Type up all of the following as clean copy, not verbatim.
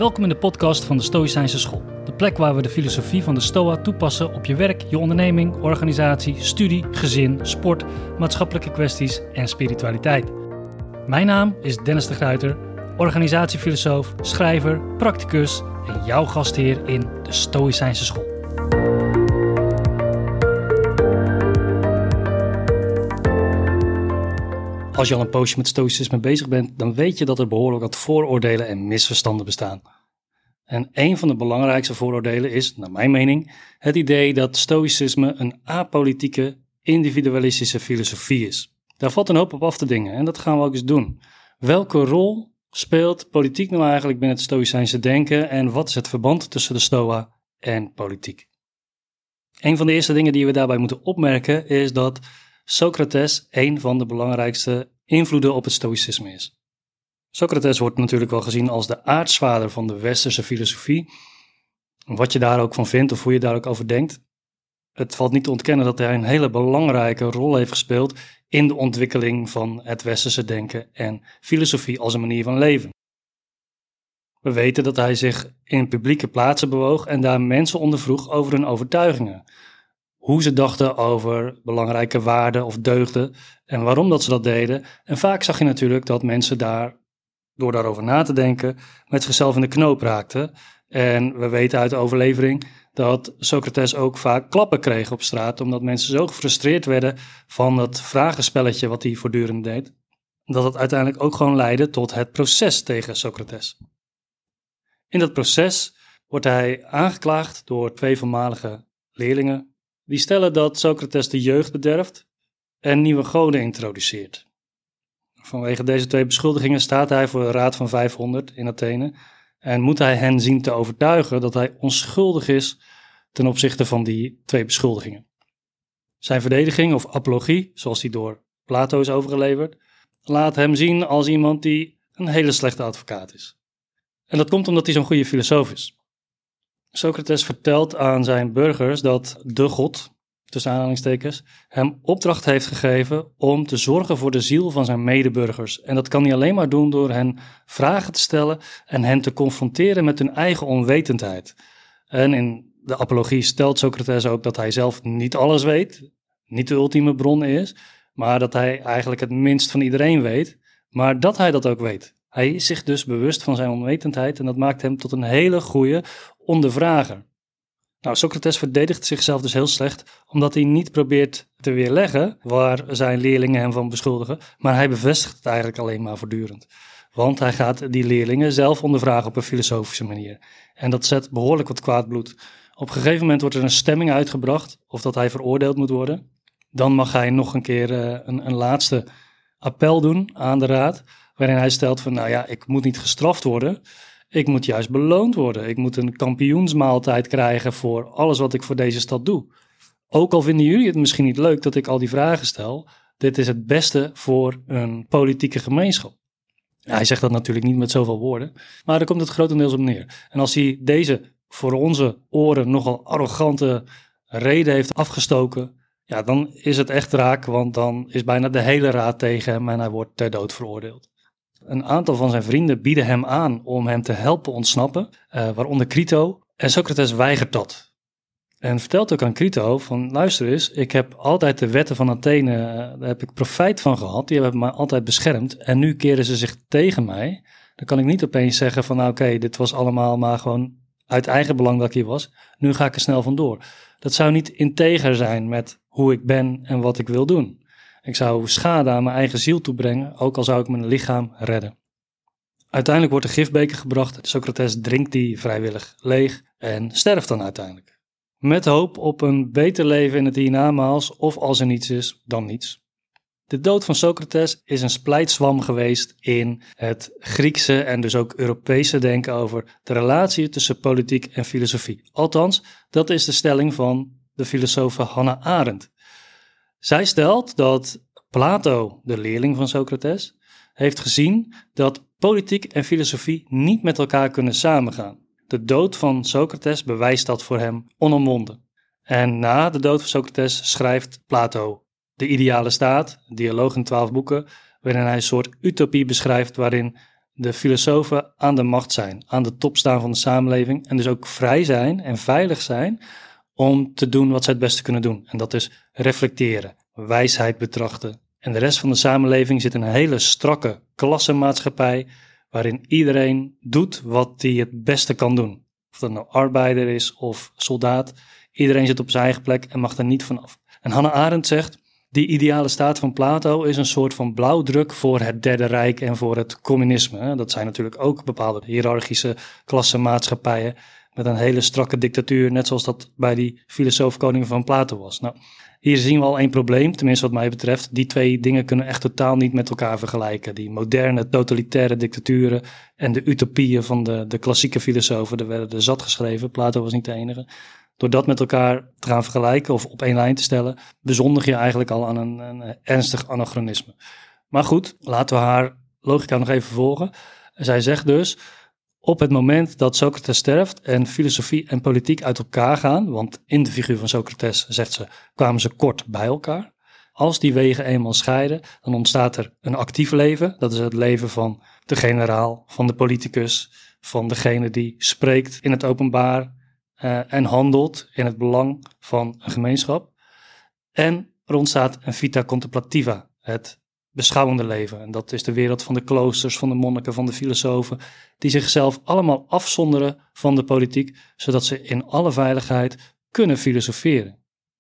Welkom in de podcast van de Stoïcijnse School. De plek waar we de filosofie van de Stoa toepassen op je werk, je onderneming, organisatie, studie, gezin, sport, maatschappelijke kwesties en spiritualiteit. Mijn naam is Dennis de Gruyter, organisatiefilosoof, schrijver, practicus en jouw gastheer in de Stoïcijnse School. Als je al een poosje met stoïcisme bezig bent, dan weet je dat er behoorlijk wat vooroordelen en misverstanden bestaan. En een van de belangrijkste vooroordelen is, naar mijn mening, het idee dat stoïcisme een apolitieke, individualistische filosofie is. Daar valt een hoop op af te dingen en dat gaan we ook eens doen. Welke rol speelt politiek nou eigenlijk binnen het stoïcijnse denken en wat is het verband tussen de stoa en politiek? Een van de eerste dingen die we daarbij moeten opmerken is dat Socrates een van de belangrijkste invloeden op het stoïcisme is. Socrates wordt natuurlijk wel gezien als de aartsvader van de westerse filosofie. Wat je daar ook van vindt of hoe je daar ook over denkt. Het valt niet te ontkennen dat hij een hele belangrijke rol heeft gespeeld in de ontwikkeling van het westerse denken en filosofie als een manier van leven. We weten dat hij zich in publieke plaatsen bewoog en daar mensen ondervroeg over hun overtuigingen. Hoe ze dachten over belangrijke waarden of deugden en waarom dat ze dat deden. En vaak zag je natuurlijk dat mensen door daarover na te denken met zichzelf in de knoop raakten. En we weten uit de overlevering dat Socrates ook vaak klappen kreeg op straat, omdat mensen zo gefrustreerd werden van dat vragenspelletje wat hij voortdurend deed, dat het uiteindelijk ook gewoon leidde tot het proces tegen Socrates. In dat proces wordt hij aangeklaagd door 2 voormalige leerlingen. Die stellen dat Socrates de jeugd bederft en nieuwe goden introduceert. Vanwege deze 2 beschuldigingen staat hij voor de Raad van 500 in Athene en moet hij hen zien te overtuigen dat hij onschuldig is ten opzichte van die 2 beschuldigingen. Zijn verdediging of apologie, zoals die door Plato is overgeleverd, laat hem zien als iemand die een hele slechte advocaat is. En dat komt omdat hij zo'n goede filosoof is. Socrates vertelt aan zijn burgers dat de God, tussen aanhalingstekens, hem opdracht heeft gegeven om te zorgen voor de ziel van zijn medeburgers. En dat kan hij alleen maar doen door hen vragen te stellen en hen te confronteren met hun eigen onwetendheid. En in de apologie stelt Socrates ook dat hij zelf niet alles weet, niet de ultieme bron is, maar dat hij eigenlijk het minst van iedereen weet, maar dat hij dat ook weet. Hij is zich dus bewust van zijn onwetendheid en dat maakt hem tot een hele goede ondervrager. Nou, Socrates verdedigt zichzelf dus heel slecht, omdat hij niet probeert te weerleggen waar zijn leerlingen hem van beschuldigen, maar hij bevestigt het eigenlijk alleen maar voortdurend. Want hij gaat die leerlingen zelf ondervragen op een filosofische manier. En dat zet behoorlijk wat kwaad bloed. Op een gegeven moment wordt er een stemming uitgebracht of dat hij veroordeeld moet worden. Dan mag hij nog een keer een laatste appel doen aan de raad, waarin hij stelt van, ik moet niet gestraft worden, ik moet juist beloond worden. Ik moet een kampioensmaaltijd krijgen voor alles wat ik voor deze stad doe. Ook al vinden jullie het misschien niet leuk dat ik al die vragen stel, dit is het beste voor een politieke gemeenschap. Hij zegt dat natuurlijk niet met zoveel woorden, maar daar komt het grotendeels op neer. En als hij deze voor onze oren nogal arrogante reden heeft afgestoken, dan is het echt raak, want dan is bijna de hele raad tegen hem en hij wordt ter dood veroordeeld. Een aantal van zijn vrienden bieden hem aan om hem te helpen ontsnappen, waaronder Crito. En Socrates weigert dat. En vertelt ook aan Crito van, luister eens, ik heb altijd de wetten van Athene, daar heb ik profijt van gehad, die hebben mij altijd beschermd. En nu keren ze zich tegen mij. Dan kan ik niet opeens zeggen van, oké, dit was allemaal maar gewoon uit eigen belang dat ik hier was. Nu ga ik er snel vandoor. Dat zou niet integer zijn met hoe ik ben en wat ik wil doen. Ik zou schade aan mijn eigen ziel toebrengen, ook al zou ik mijn lichaam redden. Uiteindelijk wordt de gifbeker gebracht. Socrates drinkt die vrijwillig leeg en sterft dan uiteindelijk. Met hoop op een beter leven in het hiernamaals of als er niets is, dan niets. De dood van Socrates is een splijtswam geweest in het Griekse en dus ook Europese denken over de relatie tussen politiek en filosofie. Althans, dat is de stelling van de filosofe Hannah Arendt. Zij stelt dat Plato, de leerling van Socrates, heeft gezien dat politiek en filosofie niet met elkaar kunnen samengaan. De dood van Socrates bewijst dat voor hem onomwonden. En na de dood van Socrates schrijft Plato De Ideale Staat, een dialoog in 12 boeken, waarin hij een soort utopie beschrijft waarin de filosofen aan de macht zijn, aan de top staan van de samenleving en dus ook vrij zijn en veilig zijn om te doen wat ze het beste kunnen doen. En dat is reflecteren, wijsheid betrachten. En de rest van de samenleving zit in een hele strakke klassenmaatschappij waarin iedereen doet wat hij het beste kan doen. Of dat nou arbeider is of soldaat, iedereen zit op zijn eigen plek en mag er niet vanaf. En Hannah Arendt zegt, die ideale staat van Plato is een soort van blauwdruk voor het Derde Rijk en voor het communisme. Dat zijn natuurlijk ook bepaalde hiërarchische klassenmaatschappijen met een hele strakke dictatuur, net zoals dat bij die filosoof-koningen van Plato was. Nou, hier zien we al één probleem, tenminste wat mij betreft. Die twee dingen kunnen echt totaal niet met elkaar vergelijken. Die moderne, totalitaire dictaturen en de utopieën van de klassieke filosofen. Er werden er zat geschreven, Plato was niet de enige. Door dat met elkaar te gaan vergelijken of op één lijn te stellen, bezondig je eigenlijk al aan een ernstig anachronisme. Maar goed, laten we haar logica nog even volgen. Zij zegt dus, op het moment dat Socrates sterft en filosofie en politiek uit elkaar gaan, want in de figuur van Socrates, zegt ze, kwamen ze kort bij elkaar. Als die wegen eenmaal scheiden, dan ontstaat er een actief leven. Dat is het leven van de generaal, van de politicus, van degene die spreekt in het openbaar en handelt in het belang van een gemeenschap. En er ontstaat een vita contemplativa, het beschouwende leven. En dat is de wereld van de kloosters, van de monniken, van de filosofen, die zichzelf allemaal afzonderen van de politiek, zodat ze in alle veiligheid kunnen filosoferen.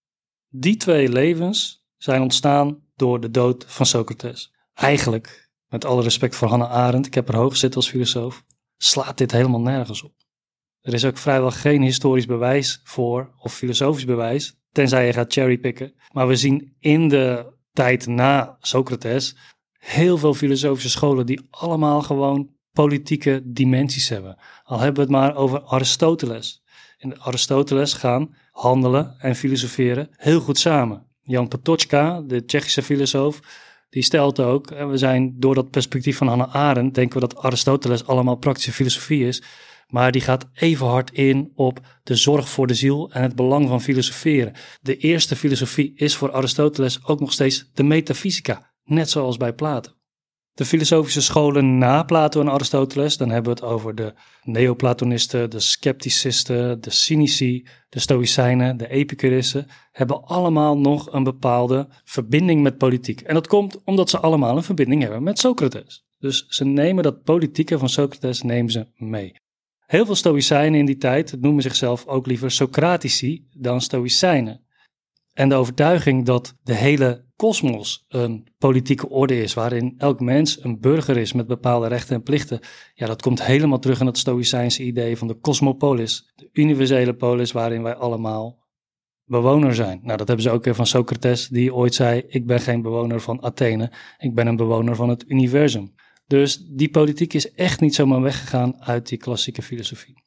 Die twee levens zijn ontstaan door de dood van Socrates. Eigenlijk, met alle respect voor Hannah Arendt, ik heb er hoog zitten als filosoof, slaat dit helemaal nergens op. Er is ook vrijwel geen historisch bewijs voor, of filosofisch bewijs, tenzij je gaat cherrypicken. Maar we zien in de tijd na Socrates heel veel filosofische scholen die allemaal gewoon politieke dimensies hebben. Al hebben we het maar over Aristoteles. In Aristoteles gaan handelen en filosoferen heel goed samen. Jan Patočka, de Tsjechische filosoof, die stelt ook, we zijn door dat perspectief van Hannah Arendt, denken we dat Aristoteles allemaal praktische filosofie is, maar die gaat even hard in op de zorg voor de ziel en het belang van filosoferen. De eerste filosofie is voor Aristoteles ook nog steeds de metafysica, net zoals bij Plato. De filosofische scholen na Plato en Aristoteles, dan hebben we het over de Neoplatonisten, de Scepticisten, de Cynici, de Stoïcijnen, de Epicurissen, hebben allemaal nog een bepaalde verbinding met politiek. En dat komt omdat ze allemaal een verbinding hebben met Socrates. Dus ze nemen dat politieke van Socrates nemen ze mee. Heel veel Stoïcijnen in die tijd noemen zichzelf ook liever Socratici dan Stoïcijnen. En de overtuiging dat de hele kosmos een politieke orde is, waarin elk mens een burger is met bepaalde rechten en plichten, ja, dat komt helemaal terug in het Stoïcijnse idee van de cosmopolis, de universele polis waarin wij allemaal bewoner zijn. Nou, dat hebben ze ook weer van Socrates, die ooit zei, ik ben geen bewoner van Athene, ik ben een bewoner van het universum. Dus die politiek is echt niet zomaar weggegaan uit die klassieke filosofie.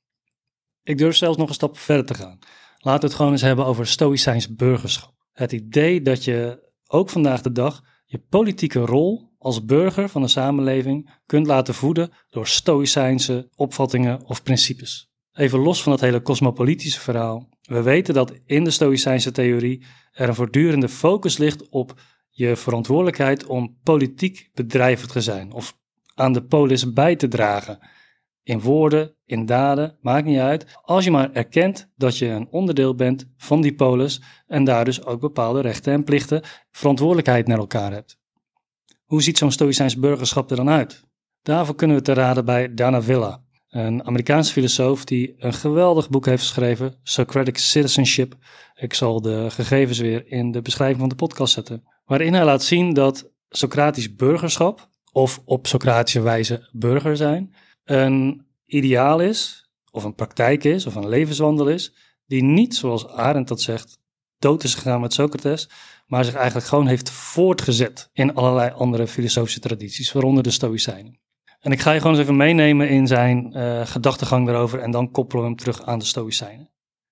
Ik durf zelfs nog een stap verder te gaan. Laten we het gewoon eens hebben over stoïcijns burgerschap. Het idee dat je ook vandaag de dag je politieke rol als burger van een samenleving kunt laten voeden door stoïcijnse opvattingen of principes. Even los van dat hele cosmopolitische verhaal. We weten dat in de stoïcijnse theorie er een voortdurende focus ligt op je verantwoordelijkheid om politiek bedrijvig te zijn of aan de polis bij te dragen. In woorden, in daden, maakt niet uit. Als je maar erkent dat je een onderdeel bent van die polis en daar dus ook bepaalde rechten en plichten, verantwoordelijkheid naar elkaar hebt. Hoe ziet zo'n stoïcijns burgerschap er dan uit? Daarvoor kunnen we te raden bij Dana Villa, een Amerikaanse filosoof die een geweldig boek heeft geschreven, Socratic Citizenship. Ik zal de gegevens weer in de beschrijving van de podcast zetten. Waarin hij laat zien dat Socratisch burgerschap, of op Socratische wijze burger zijn, een ideaal is, of een praktijk is, of een levenswandel is, die niet, zoals Arendt dat zegt, dood is gegaan met Socrates, maar zich eigenlijk gewoon heeft voortgezet in allerlei andere filosofische tradities, waaronder de Stoïcijnen. En ik ga je gewoon eens even meenemen in zijn gedachtegang daarover en dan koppelen we hem terug aan de Stoïcijnen.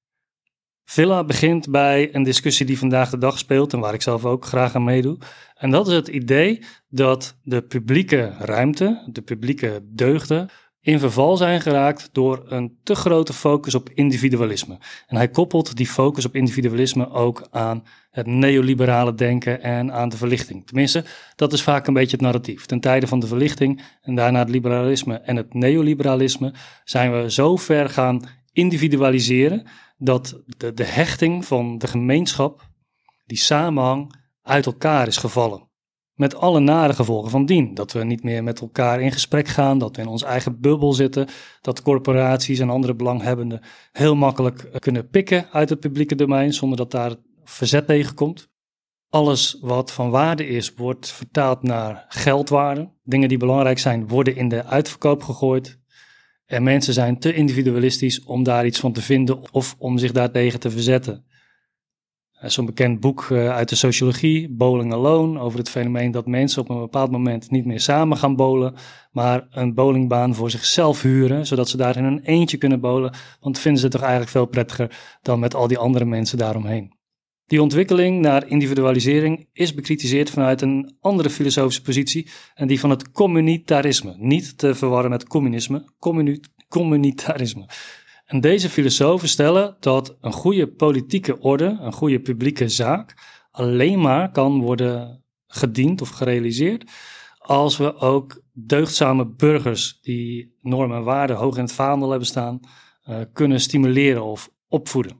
Villa begint bij een discussie die vandaag de dag speelt en waar ik zelf ook graag aan meedoe. En dat is het idee dat de publieke ruimte, de publieke deugden, in verval zijn geraakt door een te grote focus op individualisme. En hij koppelt die focus op individualisme ook aan het neoliberale denken en aan de verlichting. Tenminste, dat is vaak een beetje het narratief. Ten tijde van de verlichting en daarna het liberalisme en het neoliberalisme zijn we zo ver gaan individualiseren dat de hechting van de gemeenschap, die samenhang, uit elkaar is gevallen. Met alle nare gevolgen van dien. Dat we niet meer met elkaar in gesprek gaan, dat we in onze eigen bubbel zitten, dat corporaties en andere belanghebbenden heel makkelijk kunnen pikken uit het publieke domein zonder dat daar verzet tegen komt. Alles wat van waarde is, wordt vertaald naar geldwaarde. Dingen die belangrijk zijn, worden in de uitverkoop gegooid. En mensen zijn te individualistisch om daar iets van te vinden of om zich daartegen te verzetten. Zo'n bekend boek uit de sociologie, Bowling Alone, over het fenomeen dat mensen op een bepaald moment niet meer samen gaan bowlen, maar een bowlingbaan voor zichzelf huren, zodat ze daar in een eentje kunnen bowlen, want vinden ze het toch eigenlijk veel prettiger dan met al die andere mensen daaromheen. Die ontwikkeling naar individualisering is bekritiseerd vanuit een andere filosofische positie en die van het communitarisme, niet te verwarren met communisme, communitarisme. En deze filosofen stellen dat een goede politieke orde, een goede publieke zaak, alleen maar kan worden gediend of gerealiseerd als we ook deugdzame burgers die normen en waarden hoog in het vaandel hebben staan, kunnen stimuleren of opvoeden.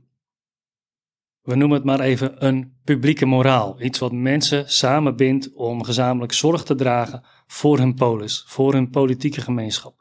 We noemen het maar even een publieke moraal. Iets wat mensen samenbindt om gezamenlijk zorg te dragen voor hun polis, voor hun politieke gemeenschap.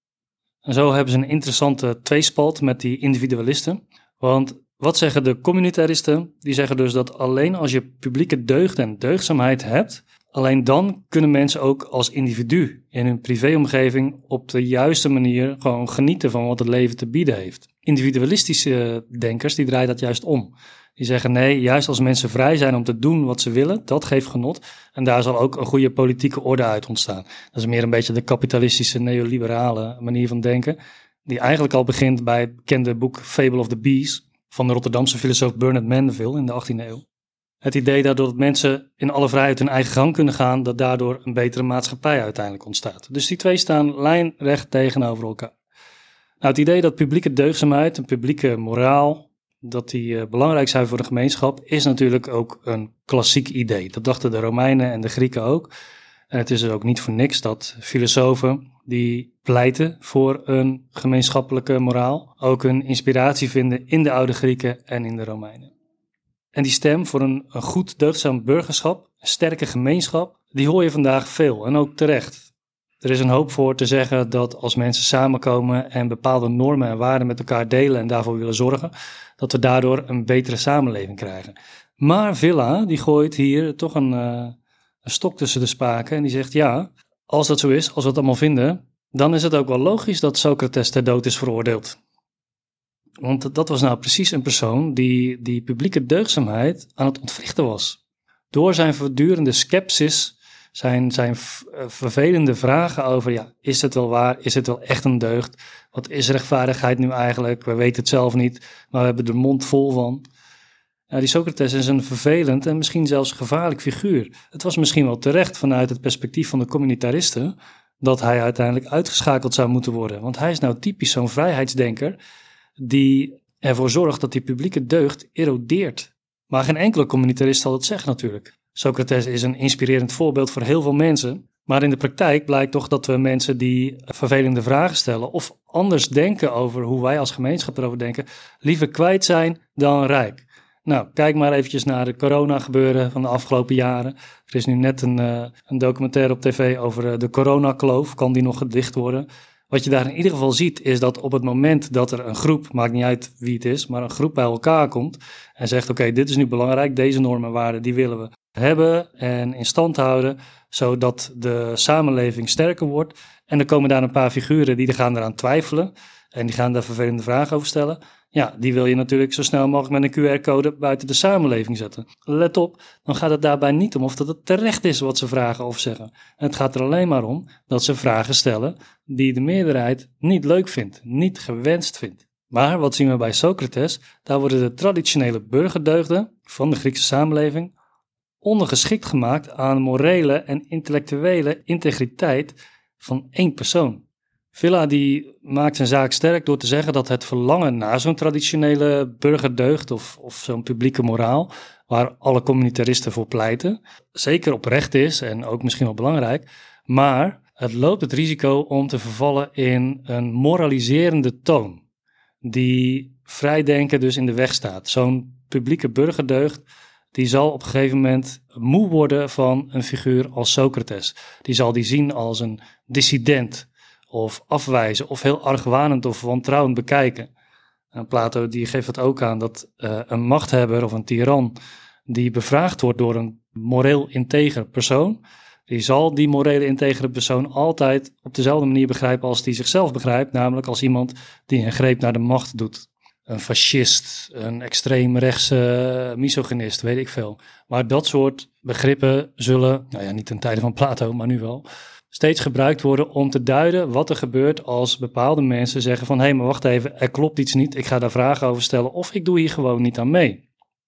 En zo hebben ze een interessante tweespalt met die individualisten. Want wat zeggen de communitaristen? Die zeggen dus dat alleen als je publieke deugd en deugdzaamheid hebt, alleen dan kunnen mensen ook als individu in hun privéomgeving op de juiste manier gewoon genieten van wat het leven te bieden heeft. Individualistische denkers die draaien dat juist om. Die zeggen nee, juist als mensen vrij zijn om te doen wat ze willen, dat geeft genot. En daar zal ook een goede politieke orde uit ontstaan. Dat is meer een beetje de kapitalistische neoliberale manier van denken. Die eigenlijk al begint bij het bekende boek Fable of the Bees van de Rotterdamse filosoof Bernard Mandeville in de 18e eeuw. Het idee dat mensen in alle vrijheid hun eigen gang kunnen gaan, dat daardoor een betere maatschappij uiteindelijk ontstaat. Dus die twee staan lijnrecht tegenover elkaar. Nou, het idee dat publieke deugdzaamheid, een publieke moraal, dat die belangrijk zijn voor de gemeenschap, is natuurlijk ook een klassiek idee. Dat dachten de Romeinen en de Grieken ook. En het is er ook niet voor niks dat filosofen die pleiten voor een gemeenschappelijke moraal ook hun inspiratie vinden in de oude Grieken en in de Romeinen. En die stem voor een goed deugdzaam burgerschap, een sterke gemeenschap, die hoor je vandaag veel en ook terecht. Er is een hoop voor te zeggen dat als mensen samenkomen en bepaalde normen en waarden met elkaar delen en daarvoor willen zorgen, dat we daardoor een betere samenleving krijgen. Maar Villa, die gooit hier toch een stok tussen de spaken en die zegt ja, als dat zo is, als we het allemaal vinden, dan is het ook wel logisch dat Socrates ter dood is veroordeeld. Want dat was nou precies een persoon die publieke deugdzaamheid aan het ontwrichten was. Door zijn voortdurende scepsis, zijn vervelende vragen over, ja, is het wel waar? Is het wel echt een deugd? Wat is rechtvaardigheid nu eigenlijk? We weten het zelf niet, maar we hebben de mond vol van. Nou, die Socrates is een vervelend en misschien zelfs gevaarlijk figuur. Het was misschien wel terecht vanuit het perspectief van de communitaristen dat hij uiteindelijk uitgeschakeld zou moeten worden. Want hij is nou typisch zo'n vrijheidsdenker die ervoor zorgt dat die publieke deugd erodeert. Maar geen enkele communitarist zal dat zeggen natuurlijk. Socrates is een inspirerend voorbeeld voor heel veel mensen. Maar in de praktijk blijkt toch dat we mensen die vervelende vragen stellen of anders denken over hoe wij als gemeenschap erover denken, liever kwijt zijn dan rijk. Nou, kijk maar eventjes naar de corona-gebeuren van de afgelopen jaren. Er is nu net een documentaire op tv over de coronakloof. Kan die nog gedicht worden? Wat je daar in ieder geval ziet is dat op het moment dat er een groep, maakt niet uit wie het is, maar een groep bij elkaar komt en zegt oké, dit is nu belangrijk, deze normen en waarden die willen we hebben en in stand houden, zodat de samenleving sterker wordt. En er komen daar een paar figuren die gaan eraan twijfelen en die gaan daar vervelende vragen over stellen. Ja, die wil je natuurlijk zo snel mogelijk met een QR-code buiten de samenleving zetten. Let op, dan gaat het daarbij niet om of dat het terecht is wat ze vragen of zeggen. Het gaat er alleen maar om dat ze vragen stellen die de meerderheid niet leuk vindt, niet gewenst vindt. Maar wat zien we bij Socrates? Daar worden de traditionele burgerdeugden van de Griekse samenleving ondergeschikt gemaakt aan morele en intellectuele integriteit van één persoon. Villa die maakt zijn zaak sterk door te zeggen dat het verlangen naar zo'n traditionele burgerdeugd of zo'n publieke moraal, waar alle communitaristen voor pleiten, zeker oprecht is en ook misschien wel belangrijk, maar het loopt het risico om te vervallen in een moraliserende toon, die vrijdenken dus in de weg staat. Zo'n publieke burgerdeugd, die zal op een gegeven moment moe worden van een figuur als Socrates. Die zal die zien als een dissident of afwijzen of heel argwanend of wantrouwend bekijken. En Plato die geeft het ook aan dat een machthebber of een tiran die bevraagd wordt door een moreel integer persoon, die zal die morele integere persoon altijd op dezelfde manier begrijpen als die zichzelf begrijpt, namelijk als iemand die een greep naar de macht doet. Een fascist, een extreemrechtse misogynist, weet ik veel. Maar dat soort begrippen zullen, niet ten tijde van Plato, maar nu wel, steeds gebruikt worden om te duiden wat er gebeurt als bepaalde mensen zeggen van hé, maar wacht even, er klopt iets niet, ik ga daar vragen over stellen of ik doe hier gewoon niet aan mee.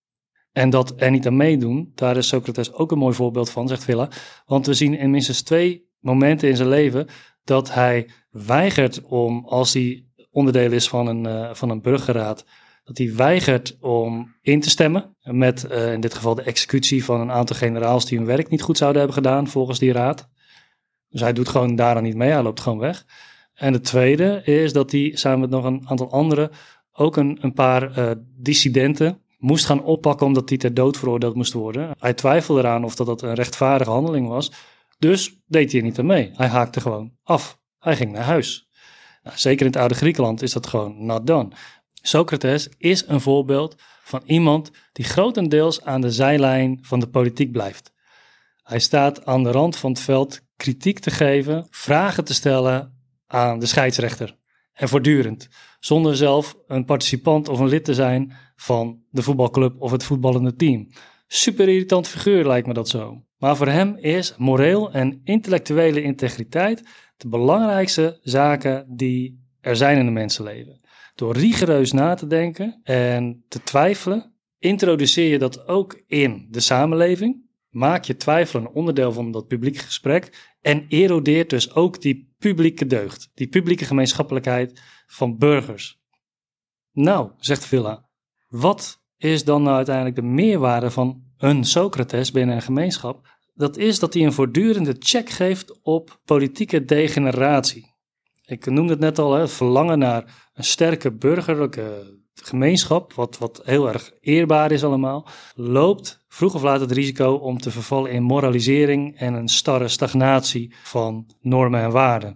En dat er niet aan meedoen, daar is Socrates ook een mooi voorbeeld van, zegt Villa. Want we zien in minstens 2 momenten in zijn leven dat hij weigert om, als hij onderdeel is van een burgerraad, dat hij weigert om in te stemmen met in dit geval de executie van een aantal generaals die hun werk niet goed zouden hebben gedaan volgens die raad. Dus hij doet gewoon daaraan niet mee, hij loopt gewoon weg. En de tweede is dat hij samen met nog een aantal anderen ook een paar dissidenten moest gaan oppakken omdat die ter dood veroordeeld moest worden. Hij twijfelde eraan of dat een rechtvaardige handeling was. Dus deed hij er niet aan mee. Hij haakte gewoon af. Hij ging naar huis. Nou, zeker in het oude Griekenland is dat gewoon not done. Socrates is een voorbeeld van iemand die grotendeels aan de zijlijn van de politiek blijft. Hij staat aan de rand van het veld kritiek te geven, vragen te stellen aan de scheidsrechter. En voortdurend, zonder zelf een participant of een lid te zijn van de voetbalclub of het voetballende team. Super irritant figuur lijkt me dat zo. Maar voor hem is moreel en intellectuele integriteit de belangrijkste zaken die er zijn in een mensenleven. Door rigoureus na te denken en te twijfelen, introduceer je dat ook in de samenleving. Maak je twijfel een onderdeel van dat publieke gesprek en erodeert dus ook die publieke deugd, die publieke gemeenschappelijkheid van burgers. Nou, zegt Villa, wat is dan nou uiteindelijk de meerwaarde van een Socrates binnen een gemeenschap? Dat is dat hij een voortdurende check geeft op politieke degeneratie. Ik noemde het net al, het verlangen naar een sterke burgerlijke gemeenschap, wat heel erg eerbaar is allemaal, loopt vroeg of laat het risico om te vervallen in moralisering en een starre stagnatie van normen en waarden.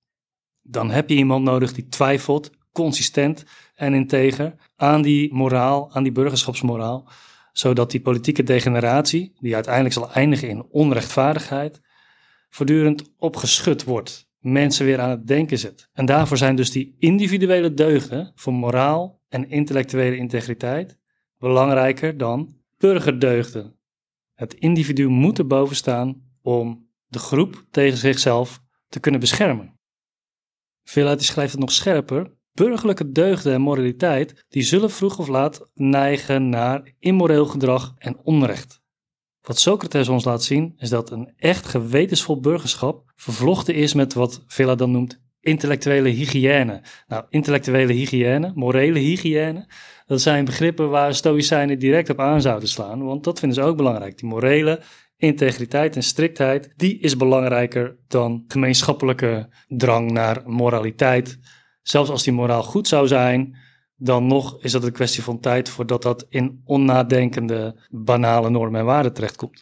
Dan heb je iemand nodig die twijfelt, consistent en integer aan die moraal, aan die burgerschapsmoraal, zodat die politieke degeneratie, die uiteindelijk zal eindigen in onrechtvaardigheid, voortdurend opgeschud wordt, mensen weer aan het denken zet. En daarvoor zijn dus die individuele deugden voor moraal en intellectuele integriteit belangrijker dan burgerdeugden. Het individu moet erboven staan om de groep tegen zichzelf te kunnen beschermen. Villa schrijft het nog scherper. Burgerlijke deugden en moraliteit die zullen vroeg of laat neigen naar immoreel gedrag en onrecht. Wat Socrates ons laat zien is dat een echt gewetensvol burgerschap vervlochten is met wat Villa dan noemt intellectuele hygiëne. Nou, intellectuele hygiëne, morele hygiëne, dat zijn begrippen waar stoïcijnen direct op aan zouden slaan, want dat vinden ze ook belangrijk. Die morele integriteit en striktheid, die is belangrijker dan gemeenschappelijke drang naar moraliteit. Zelfs als die moraal goed zou zijn, dan nog is dat een kwestie van tijd voordat dat in onnadenkende, banale normen en waarden terechtkomt.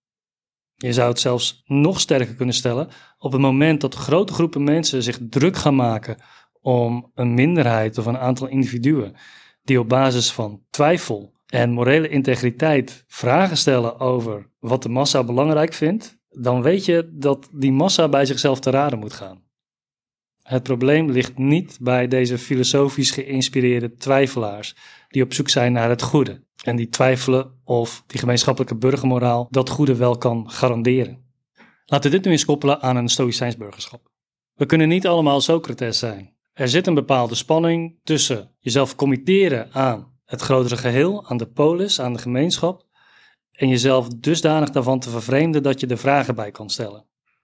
Je zou het zelfs nog sterker kunnen stellen op het moment dat grote groepen mensen zich druk gaan maken om een minderheid of een aantal individuen die op basis van twijfel en morele integriteit vragen stellen over wat de massa belangrijk vindt, dan weet je dat die massa bij zichzelf te raden moet gaan. Het probleem ligt niet bij deze filosofisch geïnspireerde twijfelaars die op zoek zijn naar het goede en die twijfelen of die gemeenschappelijke burgermoraal dat goede wel kan garanderen. Laten we dit nu eens koppelen aan een stoïcijns burgerschap. We kunnen niet allemaal Socrates zijn. Er zit een bepaalde spanning tussen jezelf committeren aan het grotere geheel, aan de polis, aan de gemeenschap en jezelf dusdanig daarvan te vervreemden dat je er vragen bij kan stellen.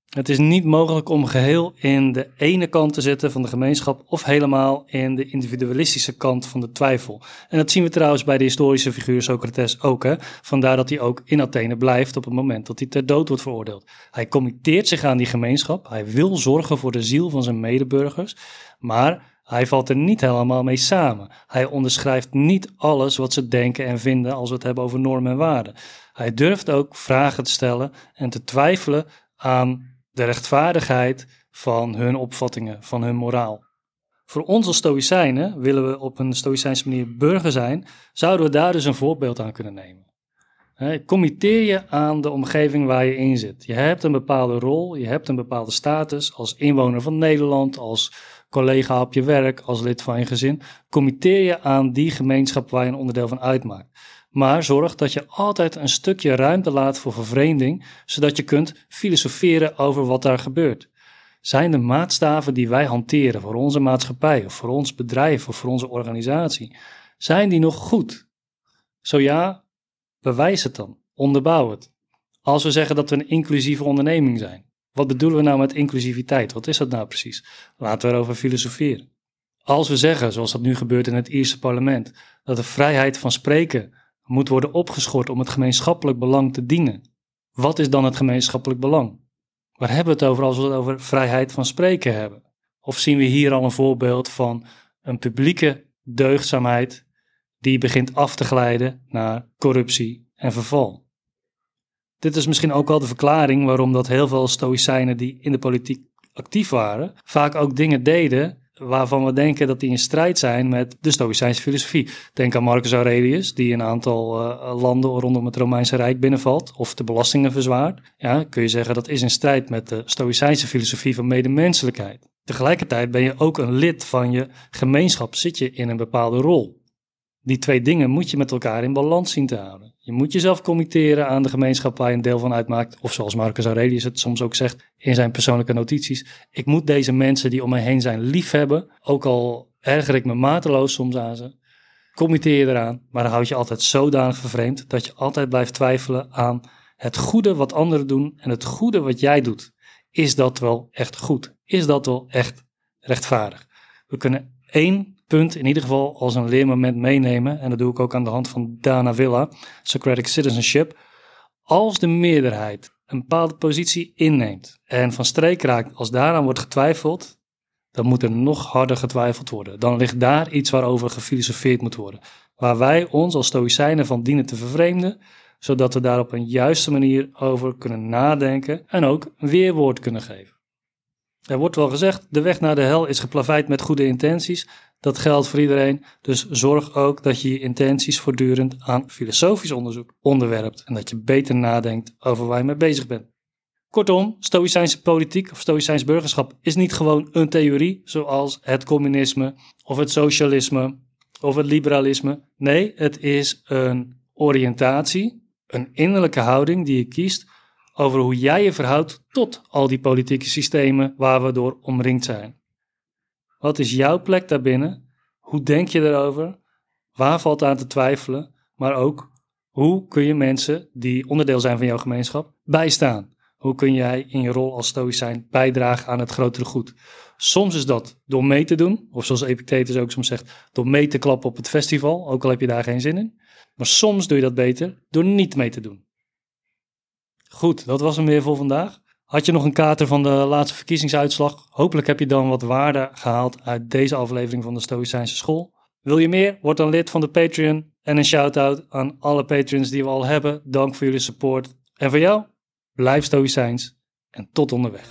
Het is niet mogelijk om geheel in de ene kant te zitten van de gemeenschap of helemaal in de individualistische kant van de twijfel. En dat zien we trouwens bij de historische figuur Socrates ook. Vandaar dat hij ook in Athene blijft op het moment dat hij ter dood wordt veroordeeld. Hij committeert zich aan die gemeenschap. Hij wil zorgen voor de ziel van zijn medeburgers. Maar hij valt er niet helemaal mee samen. Hij onderschrijft niet alles wat ze denken en vinden als we het hebben over normen en waarden. Hij durft ook vragen te stellen en te twijfelen aan de rechtvaardigheid van hun opvattingen, van hun moraal. Voor ons als stoïcijnen, willen we op een stoïcijnse manier burger zijn, zouden we daar dus een voorbeeld aan kunnen nemen. Committeer je aan de omgeving waar je in zit. Je hebt een bepaalde rol, je hebt een bepaalde status als inwoner van Nederland, als collega op je werk, als lid van je gezin. Committeer je aan die gemeenschap waar je een onderdeel van uitmaakt. Maar zorg dat je altijd een stukje ruimte laat voor vervreemding, zodat je kunt filosoferen over wat daar gebeurt. Zijn de maatstaven die wij hanteren voor onze maatschappij, of voor ons bedrijf, of voor onze organisatie, zijn die nog goed? Zo ja, bewijs het dan, onderbouw het. Als we zeggen dat we een inclusieve onderneming zijn, wat bedoelen we nou met inclusiviteit? Wat is dat nou precies? Laten we erover filosoferen. Als we zeggen, zoals dat nu gebeurt in het Ierse parlement, dat de vrijheid van spreken moet worden opgeschort om het gemeenschappelijk belang te dienen. Wat is dan het gemeenschappelijk belang? Waar hebben we het over als we het over vrijheid van spreken hebben? Of zien we hier al een voorbeeld van een publieke deugdzaamheid die begint af te glijden naar corruptie en verval? Dit is misschien ook wel de verklaring waarom dat heel veel stoïcijnen die in de politiek actief waren, vaak ook dingen deden waarvan we denken dat die in strijd zijn met de stoïcijnse filosofie. Denk aan Marcus Aurelius, die een aantal landen rondom het Romeinse Rijk binnenvalt of de belastingen verzwaart. Ja, kun je zeggen dat is in strijd met de stoïcijnse filosofie van medemenselijkheid. Tegelijkertijd ben je ook een lid van je gemeenschap, zit je in een bepaalde rol. Die twee dingen moet je met elkaar in balans zien te houden. Je moet jezelf committeren aan de gemeenschap waar je een deel van uitmaakt. Of zoals Marcus Aurelius het soms ook zegt in zijn persoonlijke notities. Ik moet deze mensen die om mij heen zijn liefhebben. Ook al erger ik me mateloos soms aan ze. Committeer je eraan, maar dan houd je altijd zodanig vervreemd dat je altijd blijft twijfelen aan het goede wat anderen doen en het goede wat jij doet. Is dat wel echt goed? Is dat wel echt rechtvaardig? We kunnen één punt in ieder geval als een leermoment meenemen, en dat doe ik ook aan de hand van Dana Villa, Socratic Citizenship. Als de meerderheid een bepaalde positie inneemt en van streek raakt als daaraan wordt getwijfeld, dan moet er nog harder getwijfeld worden. Dan ligt daar iets waarover gefilosofeerd moet worden, waar wij ons als stoïcijnen van dienen te vervreemden, zodat we daar op een juiste manier over kunnen nadenken en ook weerwoord kunnen geven. Er wordt wel gezegd, de weg naar de hel is geplaveid met goede intenties. Dat geldt voor iedereen, dus zorg ook dat je je intenties voortdurend aan filosofisch onderzoek onderwerpt en dat je beter nadenkt over waar je mee bezig bent. Kortom, stoïcijnse politiek of stoïcijns burgerschap is niet gewoon een theorie zoals het communisme of het socialisme of het liberalisme. Nee, het is een oriëntatie, een innerlijke houding die je kiest over hoe jij je verhoudt tot al die politieke systemen waar we door omringd zijn. Wat is jouw plek daarbinnen? Hoe denk je erover? Waar valt aan te twijfelen? Maar ook, hoe kun je mensen die onderdeel zijn van jouw gemeenschap bijstaan? Hoe kun jij in je rol als stoïcijn bijdragen aan het grotere goed? Soms is dat door mee te doen, of zoals Epictetus ook soms zegt, door mee te klappen op het festival, ook al heb je daar geen zin in. Maar soms doe je dat beter door niet mee te doen. Goed, dat was hem weer voor vandaag. Had je nog een kater van de laatste verkiezingsuitslag? Hopelijk heb je dan wat waarde gehaald uit deze aflevering van de Stoïcijnse School. Wil je meer? Word dan lid van de Patreon. En een shout-out aan alle Patreons die we al hebben. Dank voor jullie support. En voor jou, blijf Stoïcijns en tot onderweg.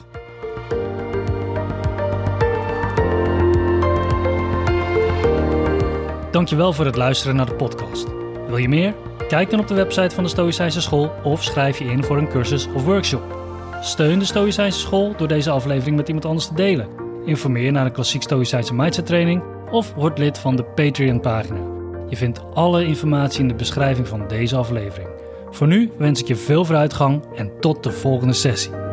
Dankjewel voor het luisteren naar de podcast. Wil je meer? Kijk dan op de website van de Stoïcijnse School of schrijf je in voor een cursus of workshop. Steun de Stoïcijnse School door deze aflevering met iemand anders te delen. Informeer naar een klassiek Stoïcijnse mindset training of word lid van de Patreon pagina. Je vindt alle informatie in de beschrijving van deze aflevering. Voor nu wens ik je veel vooruitgang en tot de volgende sessie.